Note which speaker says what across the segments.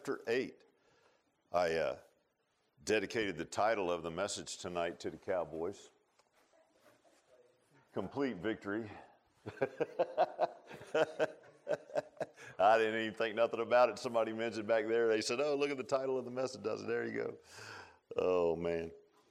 Speaker 1: chapter 8. I dedicated the title of the message tonight to the Cowboys. Complete victory. I didn't even think nothing about it. Somebody mentioned back there. They said, oh, look at the title of the message. I said, there you go. Oh, man.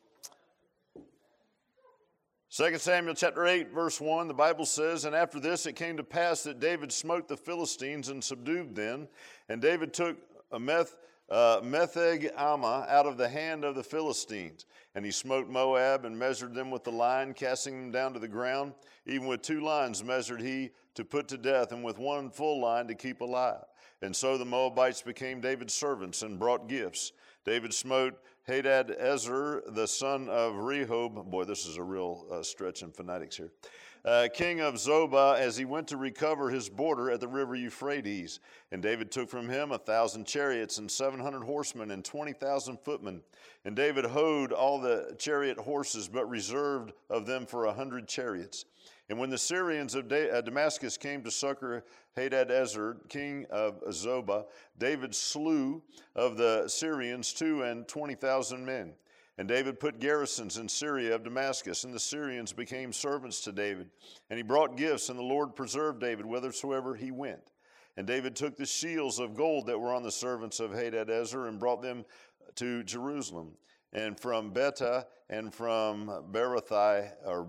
Speaker 1: 2 Samuel chapter 8, verse 1, the Bible says, and after this it came to pass that David smote the Philistines and subdued them. And David took Metheg-ammah out of the hand of the Philistines. And he smote Moab and measured them with the line, casting them down to the ground. Even with 2 lines measured he to put to death, and with 1 full line to keep alive. And so the Moabites became David's servants and brought gifts. David smote Hadad-ezer, the son of Rehob. Boy, this is a real stretch in phonetics here. King of Zobah, as he went to recover his border at the river Euphrates. And David took from him 1,000 chariots and 700 horsemen and 20,000 footmen. And David houghed all the chariot horses, but reserved of them for 100 chariots. And when the Syrians of Damascus came to succor Hadad-ezer, king of Zobah, David slew of the Syrians 22,000 men. And David put garrisons in Syria of Damascus, and the Syrians became servants to David. And he brought gifts, and the Lord preserved David whithersoever he went. And David took the shields of gold that were on the servants of Hadad-ezer and brought them to Jerusalem. And from Betah and from Berothai,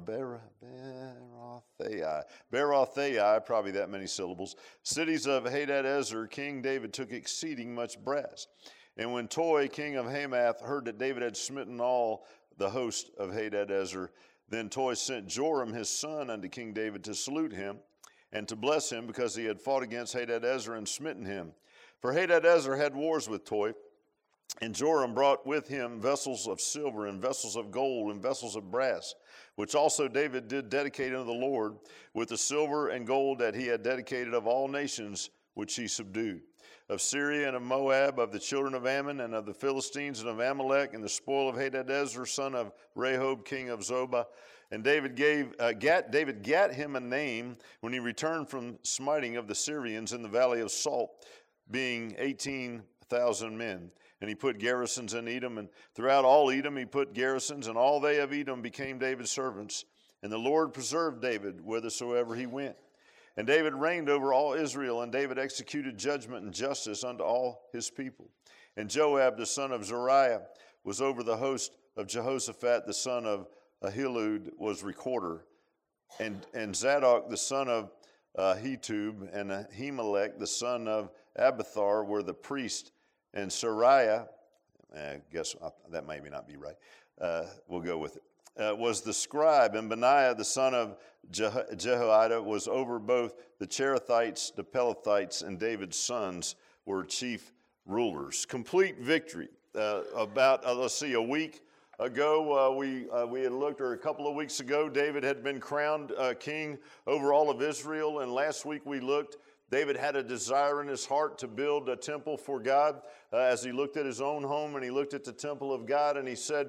Speaker 1: probably that many syllables, cities of Hadad-ezer, King David took exceeding much brass. And when Toi, king of Hamath, heard that David had smitten all the host of Hadad-ezer, then Toi sent Joram his son unto King David to salute him and to bless him, because he had fought against Hadad-ezer and smitten him. For Hadad-ezer had wars with Toi, and Joram brought with him vessels of silver and vessels of gold and vessels of brass, which also David did dedicate unto the Lord, with the silver and gold that he had dedicated of all nations which he subdued, of Syria and of Moab, of the children of Ammon and of the Philistines and of Amalek, and the spoil of Hadad-ezer, son of Rehob, king of Zobah. And David gat him a name when he returned from smiting of the Syrians in the valley of Salt, being 18,000 men. And he put garrisons in Edom, and throughout all Edom he put garrisons, and all they of Edom became David's servants. And the Lord preserved David whithersoever he went. And David reigned over all Israel, and David executed judgment and justice unto all his people. And Joab the son of Zeruiah was over the host of Jehoshaphat the son of Ahilud was recorder. And Zadok the son of Ahitub and Ahimelech the son of Abiathar were the priest. And Sariah, I guess that maybe not be right, we'll go with it, was the scribe. And Benaiah the son of Jehoiada was over both the Cherethites, the Pelethites, and David's sons were chief rulers. Complete victory. About a week ago, we had looked, or a couple of weeks ago, David had been crowned king over all of Israel. And last week we looked, David had a desire in his heart to build a temple for God as he looked at his own home and he looked at the temple of God, and he said,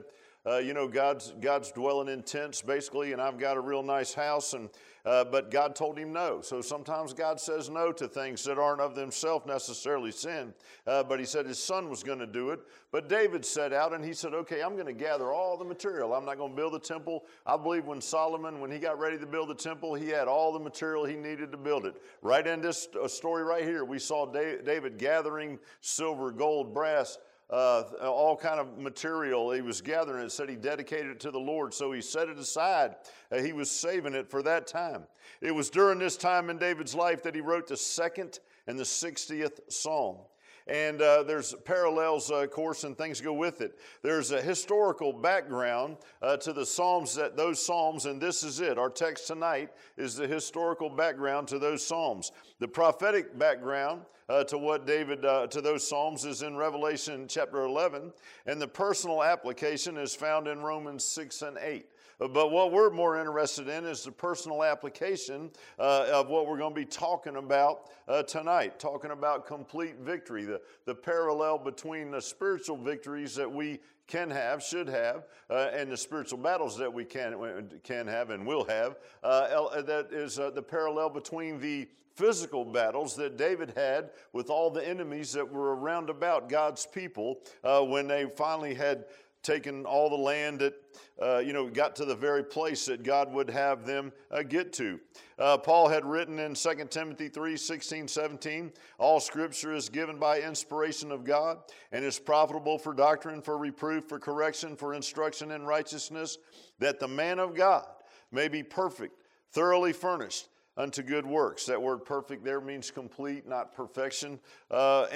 Speaker 1: God's dwelling in tents basically, and I've got a real nice house, but God told him no. So sometimes God says no to things that aren't of themselves necessarily sin, but he said his son was going to do it. But David set out and he said, okay, I'm going to gather all the material. I'm not going to build the temple. I believe when Solomon, when he got ready to build the temple, he had all the material he needed to build it. Right in this story right here, we saw David gathering silver, gold, brass, all kind of material he was gathering. It said he dedicated it to the Lord, so he set it aside. He was saving it for that time. It was during this time in David's life that he wrote the 2nd and the 60th Psalm. And there's parallels, of course, and things go with it. There's a historical background to the Psalms, those Psalms, and this is it. Our text tonight is the historical background to those Psalms. The prophetic background to what David, to those Psalms is in Revelation chapter 11, and the personal application is found in Romans 6 and 8. But what we're more interested in is the personal application of what we're going to be talking about tonight, talking about complete victory, the parallel between the spiritual victories that we can have, should have, and the spiritual battles that we can have and will have. That is the parallel between the physical battles that David had with all the enemies that were around about God's people when they finally had taken all the land that, got to the very place that God would have them get to. Paul had written in 2 Timothy 3:16, 17, all scripture is given by inspiration of God and is profitable for doctrine, for reproof, for correction, for instruction in righteousness, that the man of God may be perfect, thoroughly furnished unto good works. That word perfect there means complete, not perfection. But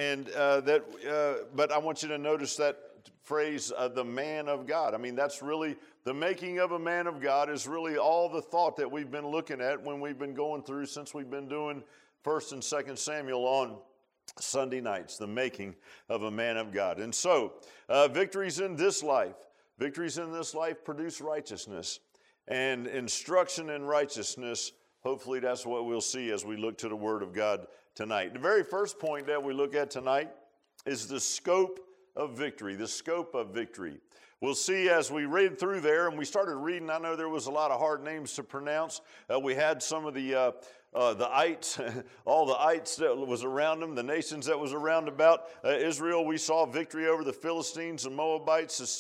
Speaker 1: I want you to notice that phrase, the man of God. I mean, that's really the making of a man of God is really all the thought that we've been looking at when we've been going through since we've been doing 1 and 2 Samuel on Sunday nights, the making of a man of God. And so, victories in this life produce righteousness, and instruction in righteousness. Hopefully that's what we'll see as we look to the Word of God tonight. The very first point that we look at tonight is the scope of victory, the scope of victory. We'll see as we read through there, and we started reading, I know there was a lot of hard names to pronounce. We had some of the ites, all the ites that was around them, the nations that was around about Israel. We saw victory over the Philistines, the Moabites, the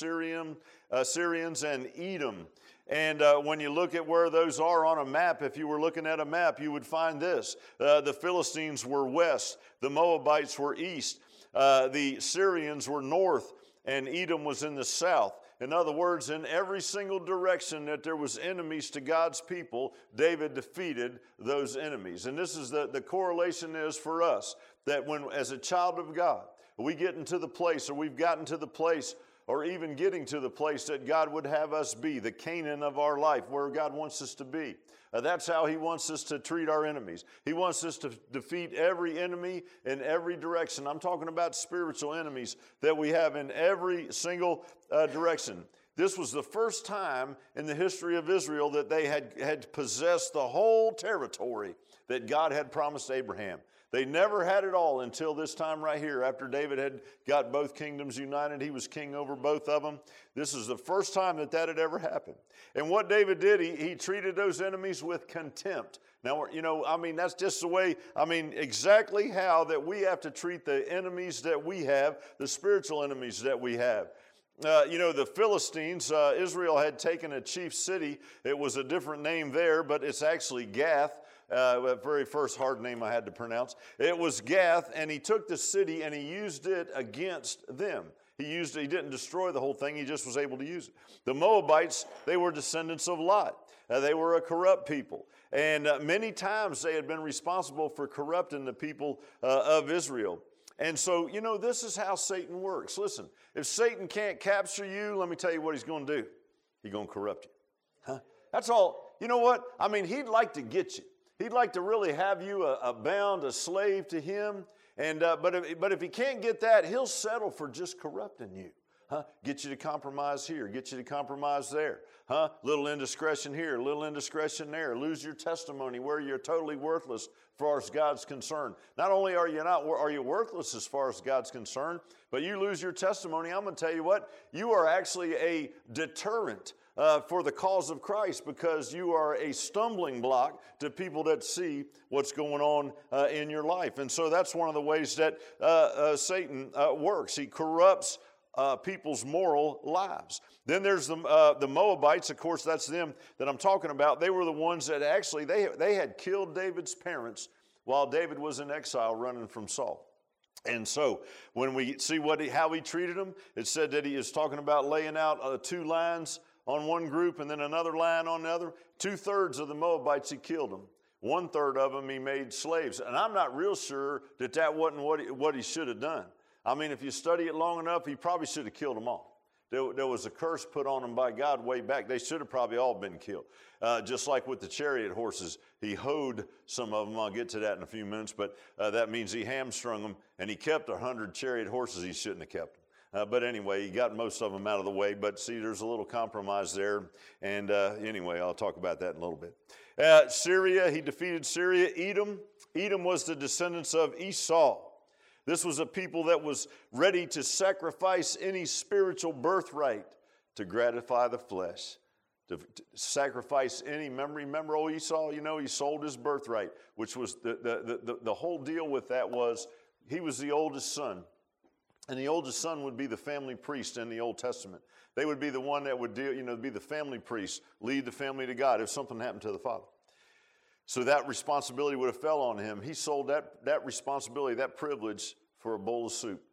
Speaker 1: Syrians, and Edom. And when you look at where those are on a map, if you were looking at a map, you would find this. The Philistines were west, the Moabites were east, the Syrians were north, and Edom was in the south. In other words, in every single direction that there was enemies to God's people, David defeated those enemies. And this is the correlation is for us, that when, as a child of God, we get into the place, or we've gotten to the place, or even getting to the place that God would have us be, the Canaan of our life, where God wants us to be. That's how He wants us to treat our enemies. He wants us to defeat every enemy in every direction. I'm talking about spiritual enemies that we have in every single direction. This was the first time in the history of Israel that they had possessed the whole territory that God had promised Abraham. They never had it all until this time right here, after David had got both kingdoms united. He was king over both of them. This is the first time that had ever happened. And what David did, he treated those enemies with contempt. Now, that's just the way, exactly how that we have to treat the enemies that we have, the spiritual enemies that we have. The Philistines, Israel had taken a chief city. It was a different name there, but it's actually Gath. The very first hard name I had to pronounce. It was Gath, and he took the city and he used it against them. He didn't destroy the whole thing, he just was able to use it. The Moabites, they were descendants of Lot. They were a corrupt people. And many times they had been responsible for corrupting the people of Israel. And so, this is how Satan works. Listen, if Satan can't capture you, let me tell you what he's going to do. He's going to corrupt you. Huh? That's all. You know what? He'd like to get you. He'd like to really have you bound, a slave to him. And but if he can't get that, he'll settle for just corrupting you. Get you to compromise here, get you to compromise there. Little indiscretion here, little indiscretion there. Lose your testimony where you're totally worthless as far as God's concerned. Not only are you worthless as far as God's concerned, but you lose your testimony. I'm going to tell you what, you are actually a deterrent for the cause of Christ, because you are a stumbling block to people that see what's going on in your life. And so that's one of the ways that Satan works. He corrupts people's moral lives. Then there's the Moabites. Of course, that's them that I'm talking about. They were the ones that actually, they had killed David's parents while David was in exile running from Saul. And so when we see how he treated them, it said that he is talking about laying out 2 lines on one group and then another line on the other. 2/3 of the Moabites, he killed them. 1/3 of them he made slaves. And I'm not real sure that wasn't what he should have done. If you study it long enough, he probably should have killed them all. There was a curse put on them by God way back. They should have probably all been killed. Just like with the chariot horses, he hoed some of them. I'll get to that in a few minutes, but that means he hamstrung them, and he kept 100 chariot horses he shouldn't have kept them. But anyway, he got most of them out of the way. But see, there's a little compromise there. And anyway, I'll talk about that in a little bit. Syria, he defeated Syria. Edom was the descendants of Esau. This was a people that was ready to sacrifice any spiritual birthright to gratify the flesh. To sacrifice any memory. Remember old Esau, he sold his birthright, which was the whole deal with that was he was the oldest son. And the oldest son would be the family priest in the Old Testament. They would be the one that would be the family priest, lead the family to God if something happened to the father. So that responsibility would have fell on him. He sold that responsibility, that privilege for a bowl of soup.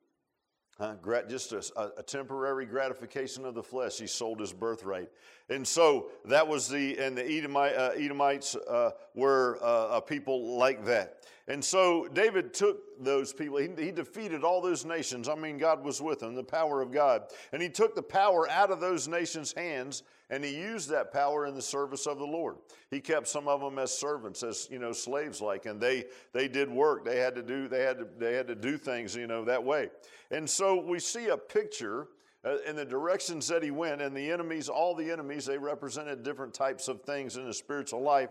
Speaker 1: Just a temporary gratification of the flesh. He sold his birthright. And so that was the Edomites were a people like that. And so David took those people. He defeated all those nations. I mean, God was with him, the power of God. And he took the power out of those nations' hands, and he used that power in the service of the Lord. He kept some of them as servants, as slaves like, and they did work. They had to do things that way. And so we see a picture in the directions that he went, and the enemies, all the enemies, they represented different types of things in the spiritual life.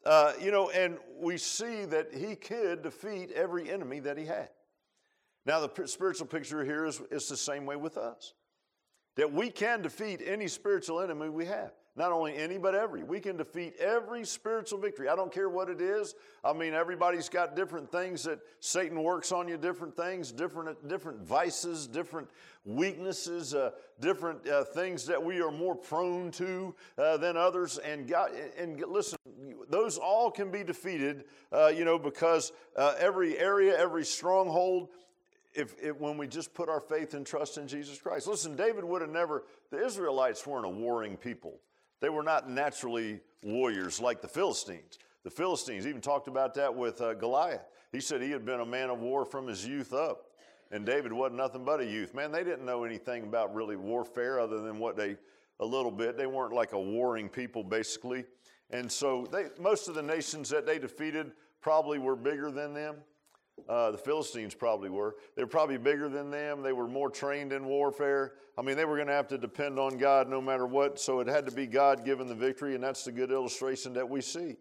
Speaker 1: And we see that he could defeat every enemy that he had. Now, the spiritual picture here is the same way with us. That we can defeat any spiritual enemy we have. Not only any, but every. We can defeat every spiritual victory. I don't care what it is. I mean, everybody's got different things that Satan works on you, different things, different vices, different weaknesses, different things that we are more prone to than others. And listen, those all can be defeated, because every area, every stronghold, when we just put our faith and trust in Jesus Christ. Listen, David would have never, the Israelites weren't a warring people. They were not naturally warriors like the Philistines. The Philistines even talked about that with Goliath. He said he had been a man of war from his youth up. And David wasn't nothing but a youth. Man, they didn't know anything about really warfare other than a little bit. They weren't like a warring people, basically. And so most of the nations that they defeated probably were bigger than them. The Philistines probably were. They were probably bigger than them. They were more trained in warfare. I mean, they were going to have to depend on God no matter what. So it had to be God giving the victory, and that's the good illustration that we see.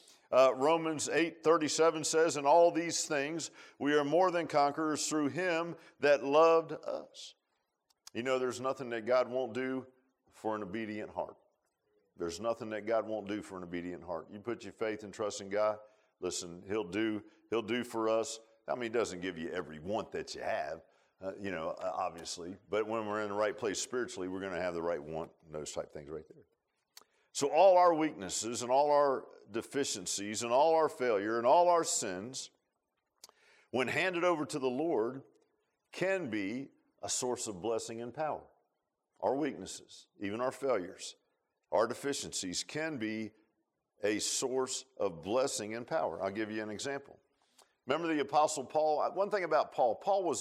Speaker 1: Romans 8:37 says, "In all these things we are more than conquerors through him that loved us." There's nothing that God won't do for an obedient heart. There's nothing that God won't do for an obedient heart. You put your faith and trust in God, listen, He'll do for us. I mean, He doesn't give you every want that you have, obviously. But when we're in the right place spiritually, we're going to have the right want and those type things right there. So all our weaknesses and all our deficiencies and all our failure and all our sins, when handed over to the Lord, can be a source of blessing and power. Our weaknesses, even our failures, our deficiencies can be a source of blessing and power. I'll give you an example. Remember the Apostle Paul? One thing about Paul was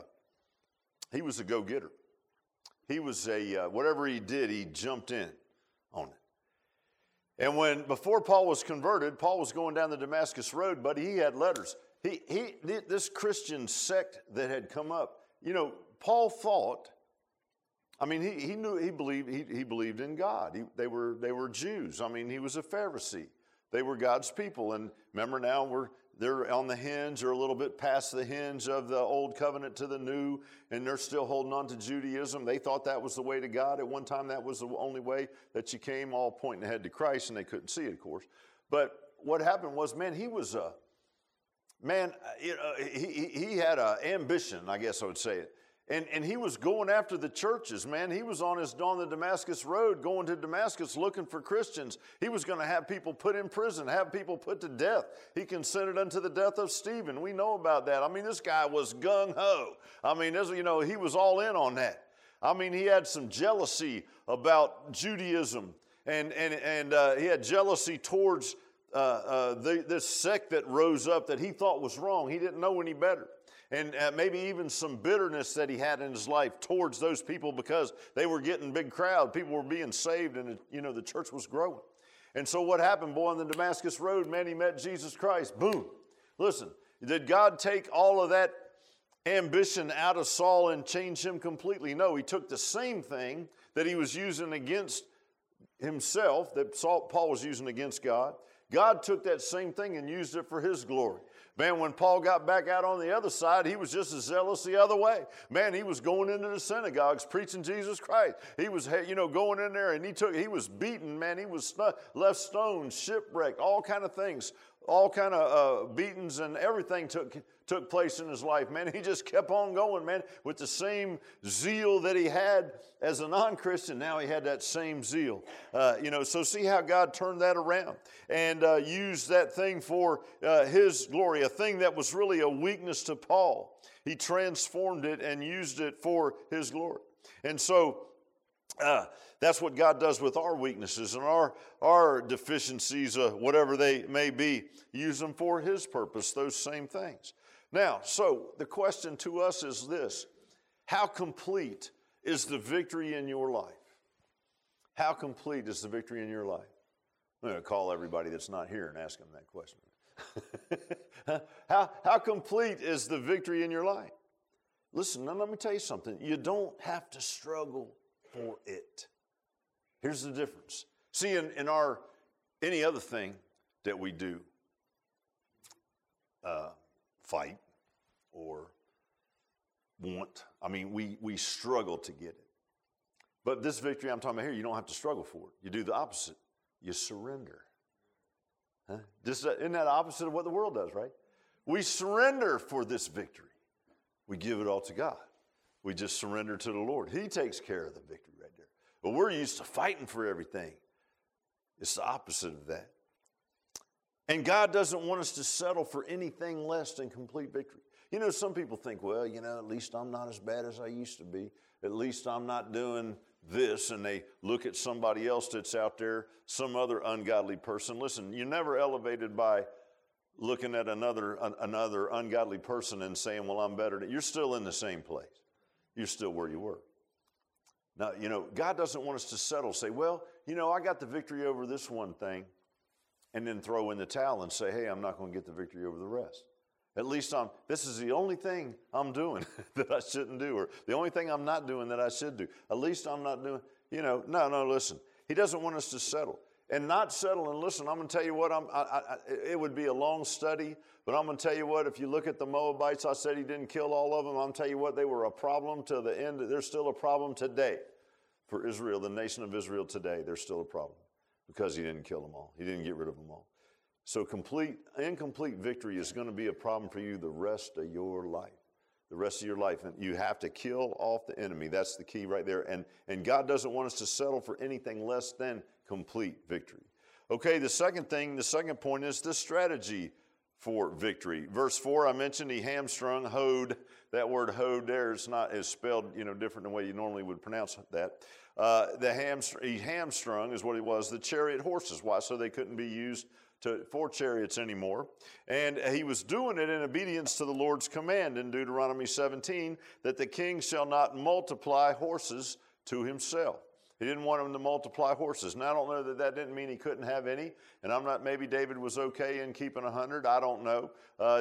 Speaker 1: he was a go-getter. He was whatever he did, he jumped in on it. And before Paul was converted, Paul was going down the Damascus Road, but he had letters. This Christian sect that had come up, Paul thought, I mean, he believed in God. They were Jews. I mean, he was a Pharisee. They were God's people. And remember now they're on the hinge or a little bit past the hinge of the old covenant to the new, and they're still holding on to Judaism. They thought that was the way to God. At one time, that was the only way that you came, all pointing ahead to Christ, and they couldn't see it, of course. But what happened was, man, he was he had an ambition, I guess I would say it. And he was going after the churches, man. He was on the Damascus Road going to Damascus looking for Christians. He was going to have people put in prison, have people put to death. He consented unto the death of Stephen. We know about that. I mean, this guy was gung-ho. I mean, he was all in on that. I mean, he had some jealousy about Judaism, and he had jealousy towards this sect that rose up that he thought was wrong. He didn't know any better. And maybe even some bitterness that he had in his life towards those people because they were getting big crowd. People were being saved, and the church was growing. And so what happened, boy, on the Damascus Road, man, he met Jesus Christ. Boom. Listen, did God take all of that ambition out of Saul and changed him completely. No, he took the same thing that he was using against himself, that Paul was using against God. God took that same thing and used it for his glory. Man, when Paul got back out on the other side, he was just as zealous the other way. Man, he was going into the synagogues preaching Jesus Christ. He was, going in there and he was beaten, man. He was left stoned, shipwrecked, all kind of things. All kind of beatings and everything took place in his life, man. He just kept on going, man, with the same zeal that he had as a non-Christian. Now he had that same zeal. So see how God turned that around and used that thing for his glory, a thing that was really a weakness to Paul. He transformed it and used it for his glory. And so that's what God does with our weaknesses and our deficiencies, whatever they may be. Use them for his purpose, those same things. Now, so the question to us is this: how complete is the victory in your life? How complete is the victory in your life? I'm going to call everybody that's not here and ask them that question. How complete is the victory in your life? Listen, now let me tell you something. You don't have to struggle for it. Here's the difference. See, in any other thing that we do, fight or want, we struggle to get it. But this victory I'm talking about here, you don't have to struggle for it. You do the opposite. You surrender. Isn't that opposite of what the world does, right? We surrender for this victory. We give it all to God. We just surrender to the Lord. He takes care of the victory right there. But we're used to fighting for everything. It's the opposite of that. And God doesn't want us to settle for anything less than complete victory. Some people think, well, at least I'm not as bad as I used to be. At least I'm not doing this. And they look at somebody else that's out there, some other ungodly person. Listen, you're never elevated by looking at another ungodly person and saying, well, I'm better. You're still in the same place. You're still where you were. Now, God doesn't want us to settle, say, well, I got the victory over this one thing, and then throw in the towel and say, hey, I'm not going to get the victory over the rest. At least this is the only thing I'm doing that I shouldn't do, or the only thing I'm not doing that I should do. At least I'm not doing, no, listen. He doesn't want us to settle. And not settle, and listen, I'm going to tell you what, it would be a long study, but I'm going to tell you what, if you look at the Moabites, I said he didn't kill all of them. I'm going to tell you what, they were a problem to the end. They're still a problem today for Israel, the nation of Israel today. They're still a problem because he didn't kill them all. He didn't get rid of them all. So incomplete victory is going to be a problem for you the rest of your life. The rest of your life. And you have to kill off the enemy. That's the key right there. And God doesn't want us to settle for anything less than complete victory. Okay, the second point is the strategy for victory. Verse 4, I mentioned he hamstrung, hoed. That word hoed there is spelled, different than the way you normally would pronounce that. He hamstrung is what it was, the chariot horses. Why? So they couldn't be used for chariots anymore. And he was doing it in obedience to the Lord's command in Deuteronomy 17, that the king shall not multiply horses to himself. He didn't want him to multiply horses. Now, I don't know that didn't mean he couldn't have any. And maybe David was okay in keeping 100. I don't know.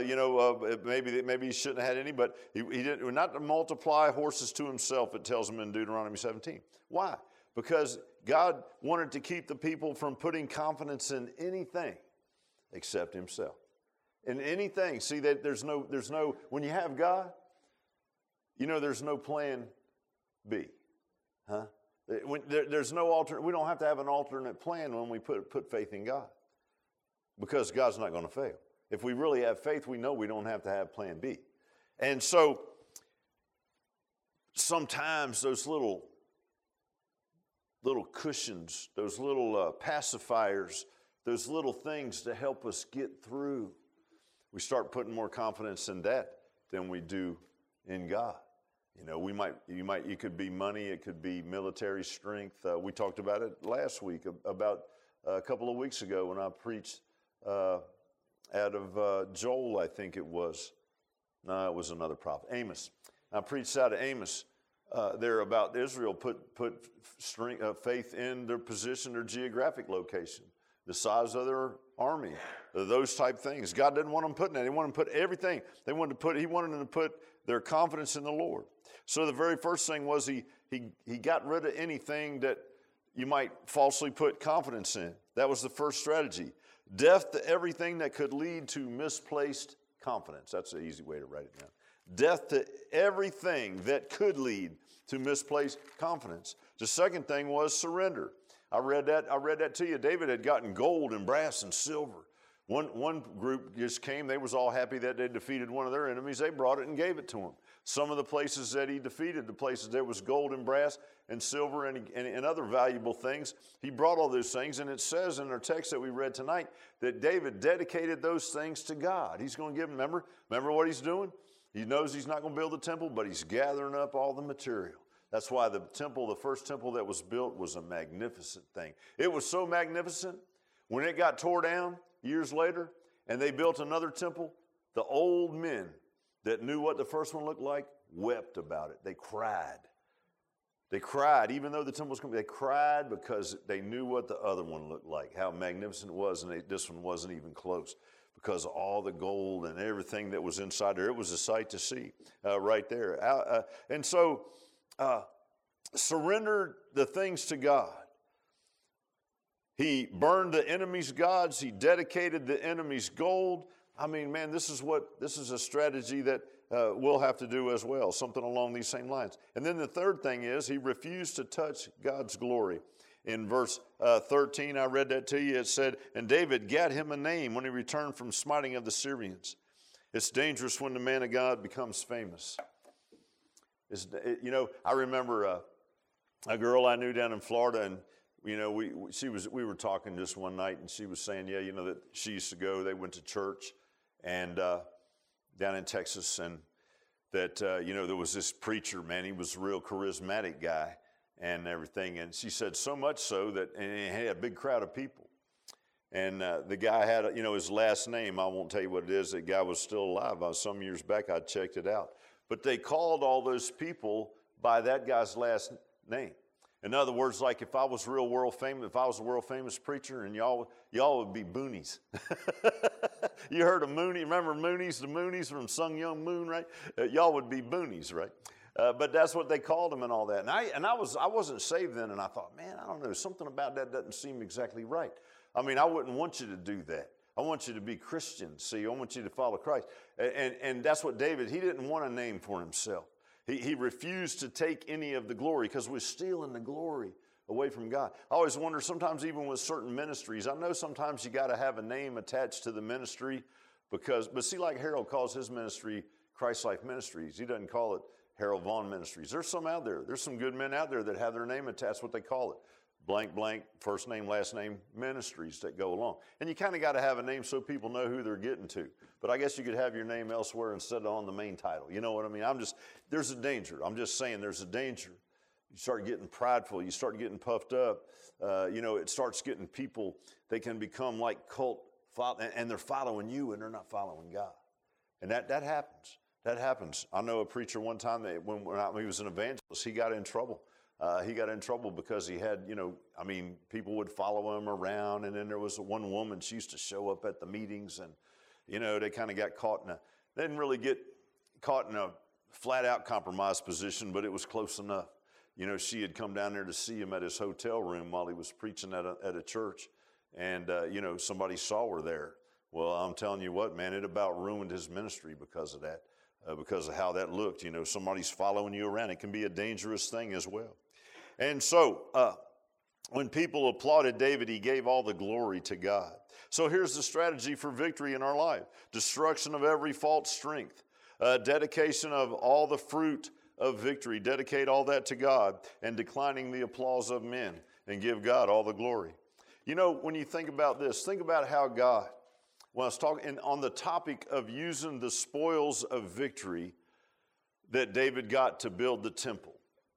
Speaker 1: Maybe he shouldn't have had any, but he didn't, not to multiply horses to himself, it tells him in Deuteronomy 17. Why? Because God wanted to keep the people from putting confidence in anything except himself. In anything. See, that there's no, when you have God, there's no plan B. Huh? There's no alternate. We don't have to have an alternate plan when we put faith in God, because God's not going to fail. If we really have faith, we know we don't have to have plan B. And so sometimes those little cushions, those little pacifiers, those little things to help us get through, we start putting more confidence in that than we do in God. It could be money, it could be military strength. We talked about it last week, about a couple of weeks ago when I preached out of Joel, I think it was. No, it was another prophet, Amos. I preached out of Amos there about Israel put faith in their position, their geographic location. the size of their army, those type things. God didn't want them putting that. He wanted them to put everything. He wanted them to put their confidence in the Lord. So the very first thing was he got rid of anything that you might falsely put confidence in. That was the first strategy. Death to everything that could lead to misplaced confidence. That's an easy way to write it down. Death to everything that could lead to misplaced confidence. The second thing was surrender. I read that to you. David had gotten gold and brass and silver. One group just came. They was all happy that they defeated one of their enemies. They brought it and gave it to him. Some of the places that he defeated, the places there was gold and brass and silver and other valuable things, he brought all those things. And it says in our text that we read tonight that David dedicated those things to God. He's going to give them, remember what he's doing? He knows he's not going to build the temple, but he's gathering up all the material. That's why the first temple that was built was a magnificent thing. It was so magnificent, when it got tore down years later and they built another temple, the old men that knew what the first one looked like wept about it. They cried. They cried, even though the temple was complete. They cried because they knew what the other one looked like, how magnificent it was, and this one wasn't even close because of all the gold and everything that was inside there. It was a sight to see right there. And so surrendered the things to God. He burned the enemy's gods. He dedicated the enemy's gold. I mean, man, this is a strategy that we'll have to do as well, something along these same lines. And then the third thing is he refused to touch God's glory. In verse 13, I read that to you. It said, and David gat him a name when he returned from smiting of the Syrians. It's dangerous when the man of God becomes famous. I remember a girl I knew down in Florida, and we were talking just one night, and she was saying, that she used to go. They went to church, and down in Texas, and that there was this preacher, man. He was a real charismatic guy and everything. And she said so much so that and he had a big crowd of people. And the guy had his last name. I won't tell you what it is. That guy was still alive. Some years back I checked it out. But they called all those people by that guy's last name. In other words, like if I was a world famous preacher, and y'all would be Boonies. You heard of Mooney? Remember Moonies? The Moonies from Sung Young Moon, right? Y'all would be Boonies, right? But that's what they called them and all that. And I wasn't saved then, and I thought, man, I don't know, something about that doesn't seem exactly right. I mean, I wouldn't want you to do that. I want you to be Christian. See, I want you to follow Christ. And that's what David, he didn't want a name for himself. He refused to take any of the glory because we're stealing the glory away from God. I always wonder, sometimes even with certain ministries, I know sometimes you got to have a name attached to the ministry but see, like Harold calls his ministry Christ Life Ministries. He doesn't call it Harold Vaughn Ministries. There's some out there. There's some good men out there that have their name attached, what they call it. Blank, blank, first name, last name, ministries that go along. And you kind of got to have a name so people know who they're getting to. But I guess you could have your name elsewhere instead of on the main title. You know what I mean? There's a danger. I'm just saying there's a danger. You start getting prideful. You start getting puffed up. It starts getting people, they can become like cult, and they're following you and they're not following God. And that happens. That happens. I know a preacher one time that when he was an evangelist, he got in trouble. He got in trouble because he had, people would follow him around. And then there was one woman, she used to show up at the meetings, and, they kind of got caught they didn't really get caught in a flat out compromised position, but it was close enough. She had come down there to see him at his hotel room while he was preaching at a church. And, somebody saw her there. Well, I'm telling you what, man, it about ruined his ministry because of that. Because of how that looked. Somebody's following you around. It can be a dangerous thing as well. And so when people applauded David, he gave all the glory to God. So here's the strategy for victory in our life. Destruction of every false strength. Dedication of all the fruit of victory. Dedicate all that to God, and declining the applause of men, and give God all the glory. When you think about this, think about how God, when I was talking on the topic of using the spoils of victory that David got to build the temple.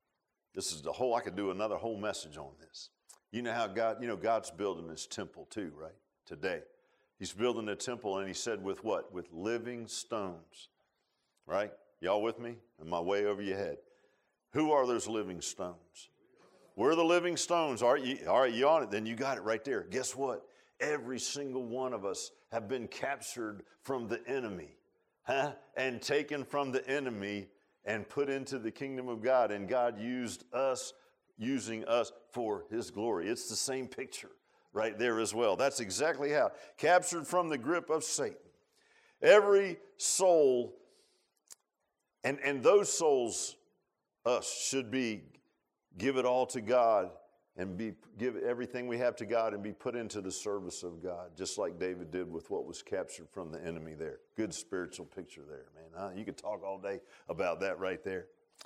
Speaker 1: This is I could do another whole message on this. You know how God's building his temple too, right? Today. He's building a temple, and he said with what? With living stones, right? Y'all with me? Am I way over your head? Who are those living stones? We're the living stones. All right, you on it? Then you got it right there. Guess what? Every single one of us have been captured from the enemy, and taken from the enemy and put into the kingdom of God. And God using us for his glory. It's the same picture right there as well. That's exactly how. Captured from the grip of Satan. Every soul, and those souls, us, should be give it all to God and give everything we have to God and be put into the service of God, just like David did with what was captured from the enemy there. Good spiritual picture there, man. Huh? You could talk all day about that right there.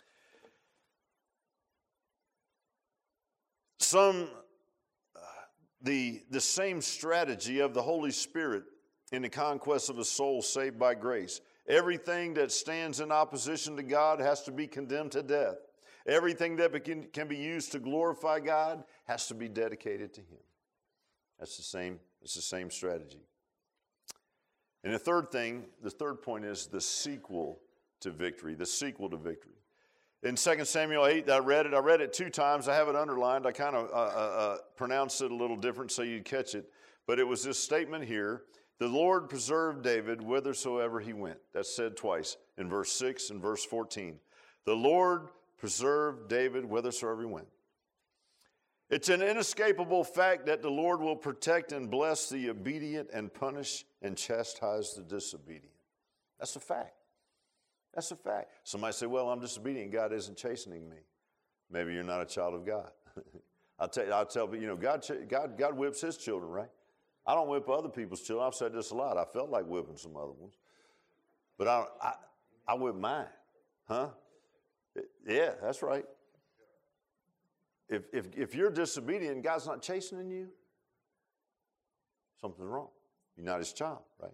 Speaker 1: The same strategy of the Holy Spirit in the conquest of a soul saved by grace. Everything that stands in opposition to God has to be condemned to death. Everything that can be used to glorify God has to be dedicated to him. It's the same strategy. And the third point is the sequel to victory. The sequel to victory. In 2 Samuel 8, I read it 2 times. I have it underlined. I kind of pronounced it a little different so you'd catch it. But it was this statement here. The Lord preserved David whithersoever he went. That's said twice in verse 6 and verse 14. The Lord preserved David whithersoever he went. It's an inescapable fact that the Lord will protect and bless the obedient and punish and chastise the disobedient. That's a fact. That's a fact. Somebody say, well, I'm disobedient. God isn't chastening me. Maybe you're not a child of God. I'll tell you, God whips his children, right? I don't whip other people's children. I've said this a lot. I felt like whipping some other ones. But I whip mine. Huh? Yeah, that's right. If you're disobedient and God's not chastening you, something's wrong. You're not his child, right?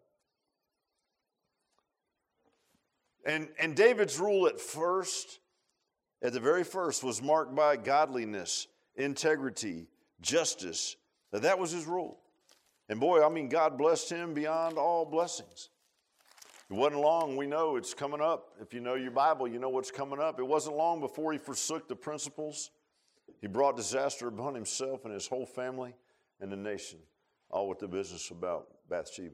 Speaker 1: And David's rule at the very first, was marked by godliness, integrity, justice. That was his rule. And boy, God blessed him beyond all blessings. It wasn't long, we know it's coming up. If you know your Bible, you know what's coming up. It wasn't long before he forsook the principles. He brought disaster upon himself and his whole family and the nation, all with the business about Bathsheba.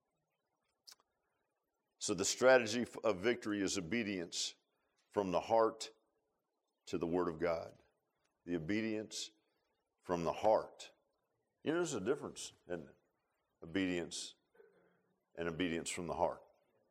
Speaker 1: So the strategy of victory is obedience from the heart to the Word of God. The obedience from the heart. You know, there's a difference, isn't it? Obedience and obedience from the heart.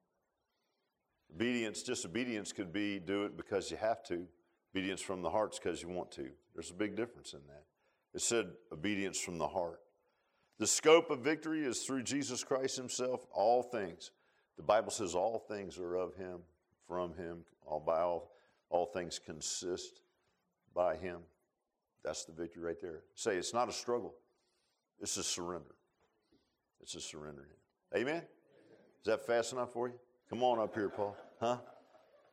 Speaker 1: Disobedience could be do it because you have to. Obedience from the heart's because you want to. There's a big difference in that. It said obedience from the heart. The scope of victory is through Jesus Christ himself, all things. The Bible says all things are of him, from him, all things consist by him. That's the victory right there. Say, it's not a struggle. It's a surrender. It's a surrender. Amen? Is that fast enough for you? Come on up here, Paul. Huh?